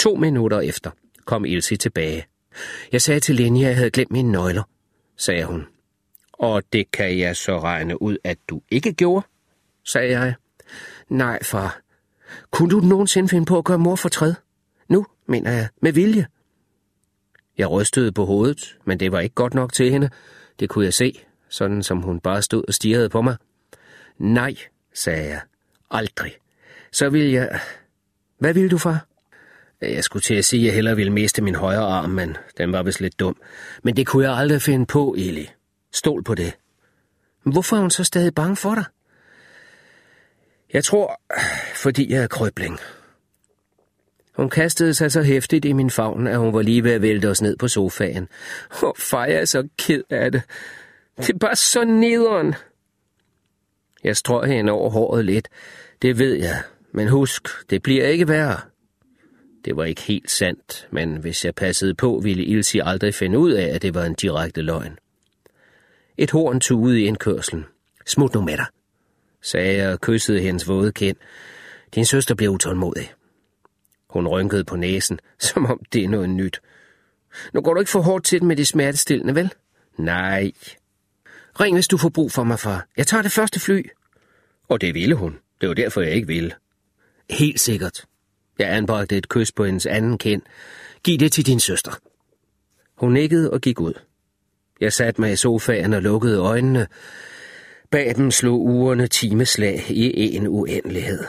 2 minutter efter kom Ilse tilbage. Jeg sagde til Lenny, at jeg havde glemt mine nøgler, sagde hun. Og det kan jeg så regne ud, at du ikke gjorde, sagde jeg. Nej, far. Kunne du nogensinde finde på at gøre mor fortræd? Nu, mener jeg, med vilje. Jeg rystede på hovedet, men det var ikke godt nok til hende. Det kunne jeg se, sådan som hun bare stod og stirrede på mig. Nej, sagde jeg. Aldrig. Så vil jeg... Hvad vil du, far? Jeg skulle til at sige, at jeg hellere ville miste min højre arm, men den var vist lidt dum. Men det kunne jeg aldrig finde på, Eli. Stol på det. Men hvorfor er hun så stadig bange for dig? Jeg tror, fordi jeg er krøbling. Hun kastede sig så hæftigt i min favn, at hun var lige ved at vælte os ned på sofaen. Far, jeg er så ked af det. Det er bare så nederen. Jeg strøg hende over håret lidt. Det ved jeg. Men husk, det bliver ikke værre. Det var ikke helt sandt, men hvis jeg passede på, ville Ilse aldrig finde ud af, at det var en direkte løgn. Et horn tudede i indkørslen. Smut nu med dig, sagde jeg og kyssede hendes våde kind. Din søster blev utålmodig. Hun rynkede på næsen, som om det er noget nyt. Nu går du ikke for hårdt til den med de smertestillende, vel? Nej. Ring, hvis du får brug for mig, far. Jeg tager det første fly. Og det ville hun. Det var derfor, jeg ikke ville. Helt sikkert. Jeg anbragte et kys på hendes anden kind. Giv det til din søster. Hun nikkede og gik ud. Jeg satte mig i sofaen og lukkede øjnene. Bag dem slog ugerne timeslag i en uendelighed.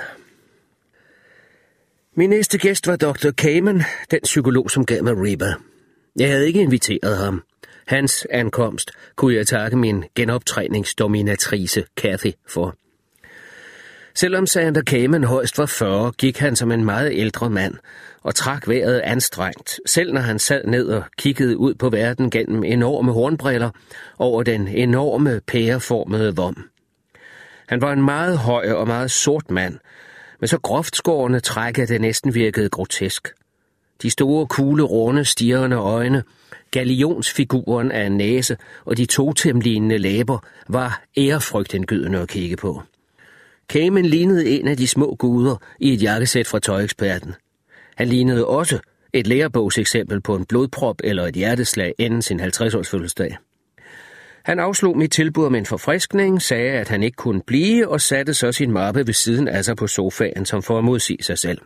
Min næste gæst var Dr. Kamen, den psykolog, som gav mig Reba. Jeg havde ikke inviteret ham. Hans ankomst kunne jeg takke min genoptræningsdominatrice Kathy for. Selvom Sander Kamen højst var 40, gik han som en meget ældre mand og trak vejret anstrengt, selv når han sad ned og kiggede ud på verden gennem enorme hornbriller over den enorme pæreformede vom. Han var en meget høj og meget sort mand, med så groft skårende træk, at det næsten virkede grotesk. De store, runde, stirrende øjne, gallionsfiguren af en næse og de totemlignende læber var ærefrygtindgydende at kigge på. Kamen lignede en af de små guder i et jakkesæt fra tøjeksperten. Han lignede også et lærebogseksempel på en blodprop eller et hjerteslag inden sin 50-års fødselsdag. Han afslog mit tilbud om en forfriskning, sagde, at han ikke kunne blive, og satte så sin mappe ved siden af sig på sofaen, som for at modsige sig selv.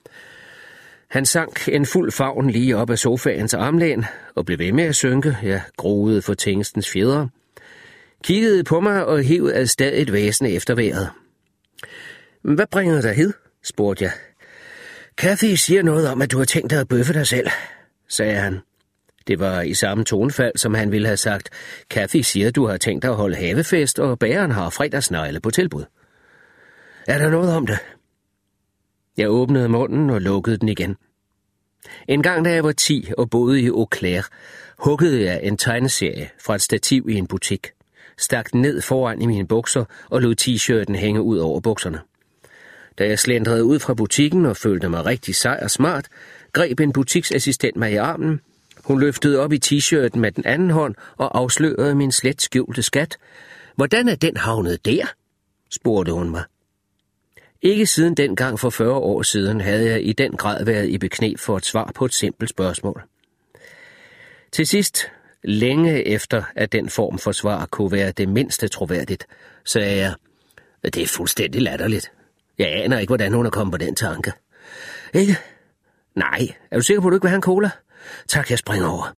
Han sank en fuld favn lige op af sofaens armlæn og blev ved med at synke. Jeg groede for tingestens fjedre. Kiggede på mig og hevede adstadigt væsen efter vejret. Hvad bringer dig hed? Spurgte jeg. Kathy siger noget om, at du har tænkt dig at bøffe dig selv, sagde han. Det var i samme tonefald, som han ville have sagt. Kathy siger, at du har tænkt dig at holde havefest, og bageren har fredagsnegle på tilbud. Er der noget om det? Jeg åbnede munden og lukkede den igen. En gang da jeg var 10 og boede i Eau Claire, huggede jeg en tegneserie fra et stativ i en butik, stak den ned foran i mine bukser og lod t-shirten hænge ud over bukserne. Da jeg slendrede ud fra butikken og følte mig rigtig sej og smart, greb en butiksassistent mig i armen. Hun løftede op i t-shirten med den anden hånd og afslørede min slet skjulte skat. Hvordan er den havnet der? Spurgte hun mig. Ikke siden dengang for 40 år siden havde jeg i den grad været i bekneb for et svar på et simpelt spørgsmål. Til sidst, længe efter at den form for svar kunne være det mindste troværdigt, sagde jeg, at det er fuldstændig latterligt. Jeg aner ikke, hvordan hun er kommet på den tanke. Ikke? Nej, er du sikker på, at du ikke vil have en cola? Tak, jeg springer over.